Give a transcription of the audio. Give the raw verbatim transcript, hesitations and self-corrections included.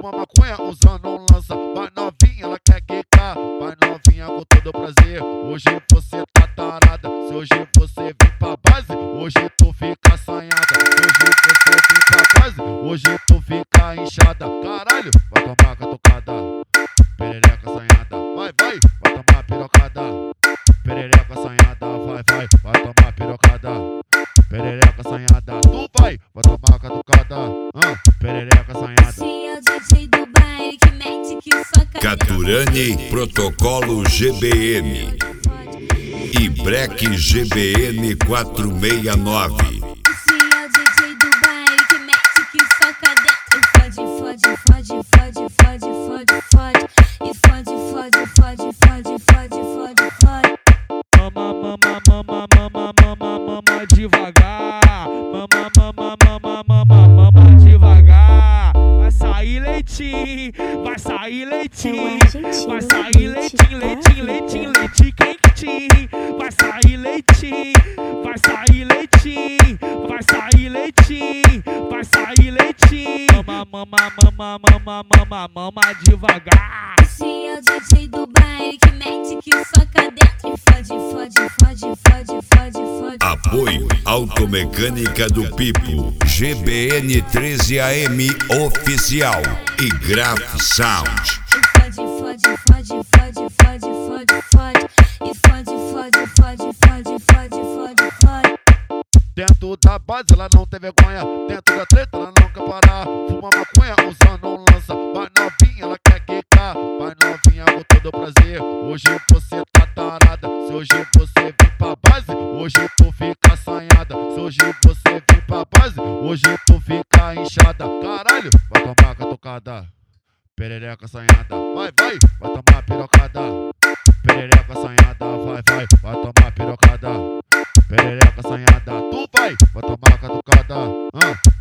Fuma maconha usando um lança. Vai novinha, ela quer quicar. Vai novinha com todo prazer. Hoje você tá tarada. Se hoje você vir pra base, hoje tu fica assanhada. Hoje você vir pra base, hoje tu fica inchada. Caralho, vai tomar catucada. Perereca assanhada. Vai, vai, vai tomar pirocada. Perereca assanhada. Vai, vai, vai tomar pirocada. Perereca assanhada. Tu vai, vai tomar catucada. Ah, perereca assanhada. Esse é o D J do baile que mete que só Caturani Protocolo G B N e Break G B N quatrocentos e sessenta e nove. Esse é o D J do baile que mete que só cadê. Fode, fode, fode, fode, fode, fode. E fode, fode, fode, fode, fode, fode, fode. Mama, mama, mama, mama, mama, mama devagar. Mama, mama, mama, mama, mama devagar. Vai sair leitinho, vai sair leitinho. Vai sair leitinho, leitinho, leitinho, leitinho quentinho. Vai sair leitinho, vai sair leitinho. Vai sair leitinho, vai sair leitinho. Mama, mama, mama, mama, mama, mama devagar. Esse é o D J do baile que mete que só dentro. Fode, fode, fode, fode, fode, fode. Apoio Automecânica do Pipo, G B N treze A M Oficial e Graf Sound. Fode, fode, fode, fode, fode, fode, fode. E fode, fode, fode, fode, fode, fode, fode. Dentro da base ela não tem vergonha. Dentro da treta ela não quer parar. Fuma maconha usando um lança. Vai novinha, ela quer quicar. Vai novinha com todo prazer. Hoje você tá tarada. Se hoje você vir pra base, hoje tu fica assanhada. Se hoje você vir pra base, hoje tu fica inchada. Caralho, vai tomar catucada. Perereca assanhada. Vai, vai, vai tomar pirocada. Perereca assanhada. Vai, vai, vai tomar pirocada. Perereca assanhada. Tu vai, vai tomar catucada. Ah.